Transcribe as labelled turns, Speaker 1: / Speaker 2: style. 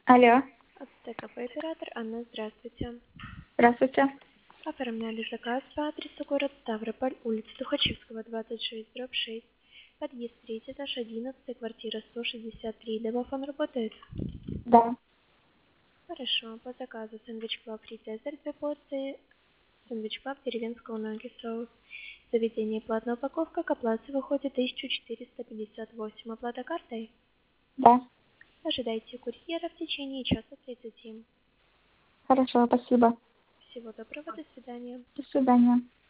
Speaker 1: Алло,
Speaker 2: ТКП оператор Анна, здравствуйте.
Speaker 1: здравствуйте.
Speaker 2: Оформляли заказ по адресу город Ставрополь, улица Тухачевского, 26/6, подъезд 3, этаж 11, квартира 163. Домофон работает?
Speaker 1: Да,
Speaker 2: Хорошо, по заказу сэндвич клаб фри цезарь 2 порции, сэндвич клаб деревенского ноги соус. Заведение платная упаковка, к оплате выходит 1458. Оплата картой?
Speaker 1: да.
Speaker 2: Ожидайте курьера в течение часа 30.
Speaker 1: Хорошо, спасибо.
Speaker 2: Всего доброго, до свидания.
Speaker 1: До свидания.